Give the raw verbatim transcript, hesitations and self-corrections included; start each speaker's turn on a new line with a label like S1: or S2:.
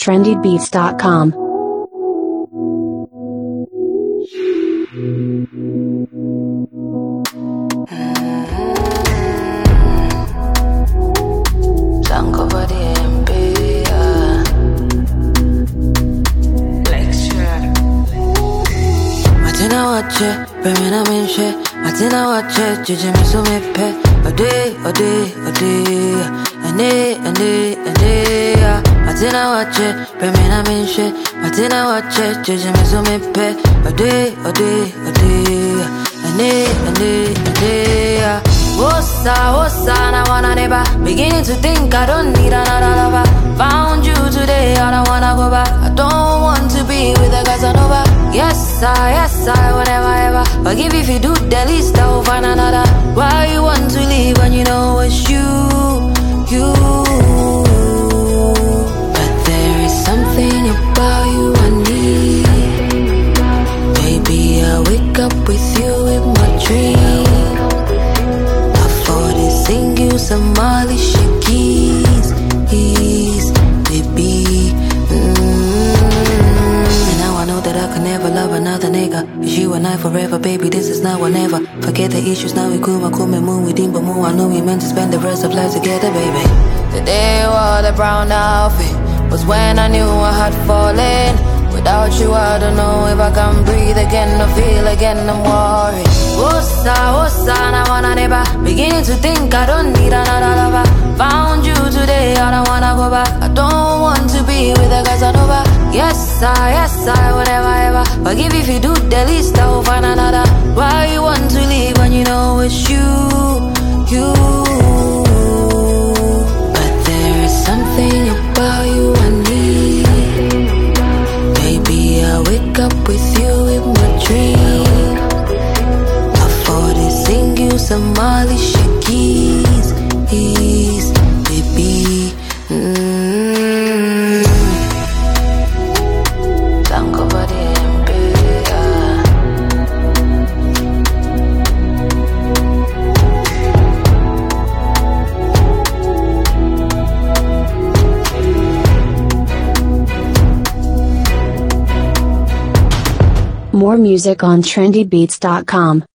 S1: trendy beats dot com.
S2: Watche, premina minche, matina watche, jiji misumipe, ode, ode, ode, ane, ane, ane, matina watche, premina minche, matina watche, jiji misumipe, ode, ode, ode, ane, ane, ane, wosa, wosa, na wanna neba, beginning to think I don't need another lover, found you today, I don't wanna go back, I don't want to be with a Casanova. Yes, I, yes, I, whatever, ever. Forgive if you do the least, I'll find another. Why you want to leave when you know it's you, you? But there is something about you I need. Maybe I wake up with you in my dream. I thought they sing you some Molly Shakis, baby. That I could never love another nigga. It's you and I forever, baby, this is now or never. Forget the issues, now we cool, I cool, me moon, we deem, but more. I know we meant to spend the rest of life together, baby. The day you wore the brown outfit was when I knew I had fallen. Without you, I don't know if I can breathe again or feel again, I'm worried. Wosa, wosa, na wanna neba, beginning to think I don't need another lover. Found you today, I don't wanna go back. I don't want to be with a Casanova. Yes, I, yes, I, whatever, ever. Forgive if you do the least, I'll find another. Why you want to leave when you know it's you, you? But there is something about you I need. Maybe I wake up with you in my dream. I thought they sing you some Molly Shakis, baby. Mm.
S1: More music on trendy beats dot com.